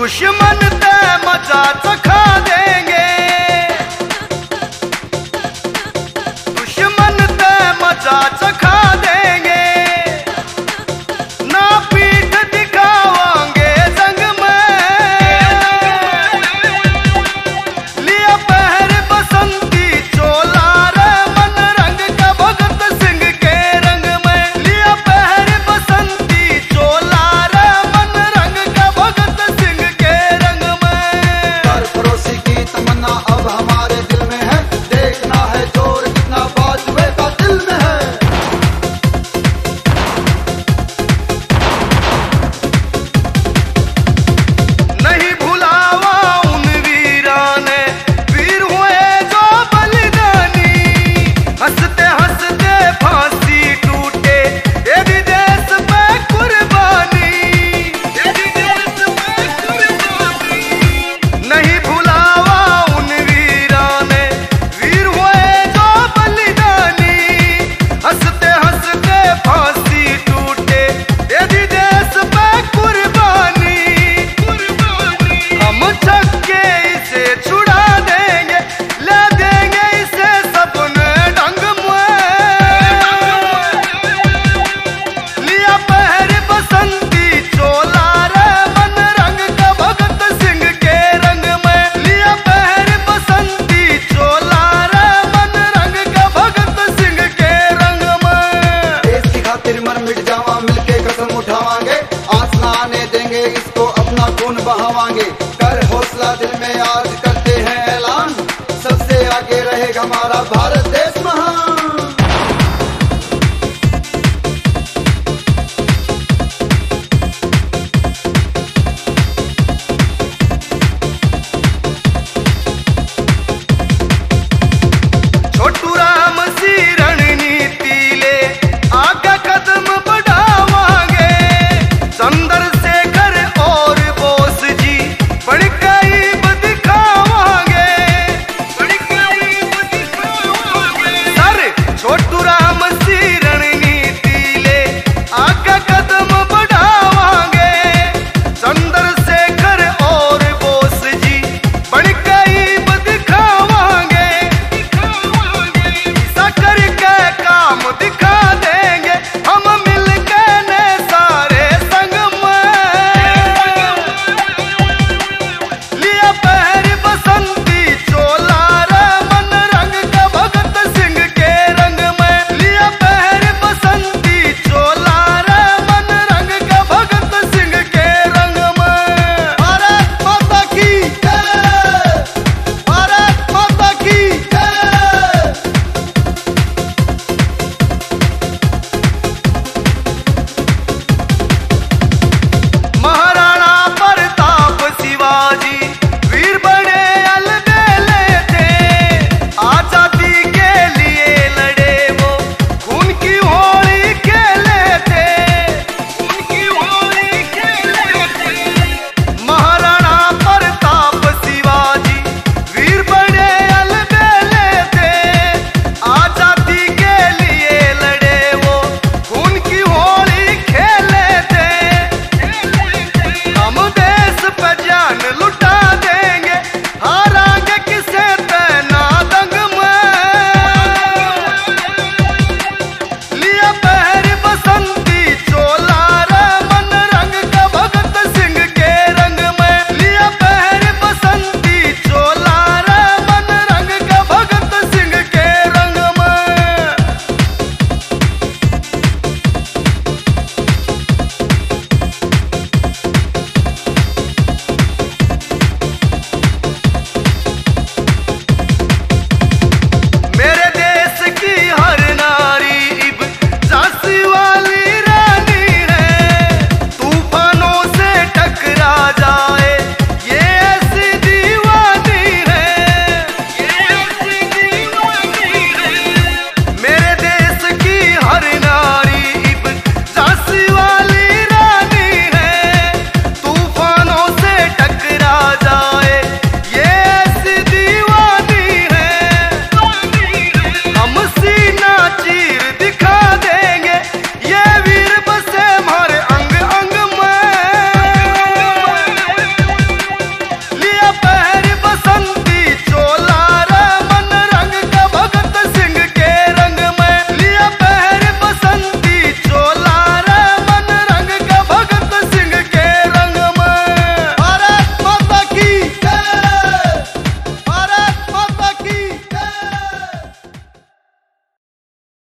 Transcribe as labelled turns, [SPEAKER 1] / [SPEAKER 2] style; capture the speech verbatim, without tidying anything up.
[SPEAKER 1] दुश्मन ते मजा चखा देंगे, दुश्मन ते मजा चखा देंगे, ना पीठ दिखावांगे जंग में। लिया पहर बसंती चोला रे मन रंग का भगत सिंह के रंग में। लिया पहर बसंती चोला रे मन रंग का भगत सिंह के रंग में।
[SPEAKER 2] कर पड़ोसी की तमन्ना अब हमारे दिल में है, देखना है जोर कितना बाजुए का दिल में है।
[SPEAKER 1] नहीं भुलावा उन वीरा ने, वीर हुए जो बलिदानी। हंसते हंसते फांसी टूटे, ये भी देश पे कुर्बानी, ये भी देश पे कुर्बानी। नहीं भुलावा उन वीरा ने, वीर हुए जो बलिदानी। हंसते हंसते फांसी टूटे, ये भी देश पे कुर्बानी। हम छक्के इसे छुड़ा देंगे, ले देंगे इसे सबने ढंग में। लिया पहर बसंती चोला रे मन रंग का भगत सिंह के रंग में। लिया पहर बसंती चोला रे मन रंग का भगत सिंह के रंग में।
[SPEAKER 2] देश की खातिर मर मिट जावा, मिलके कसम उठावांगे, आस ना आने देंगे इसको, अपना खून बहावांगे। कर हौसला दिल में यार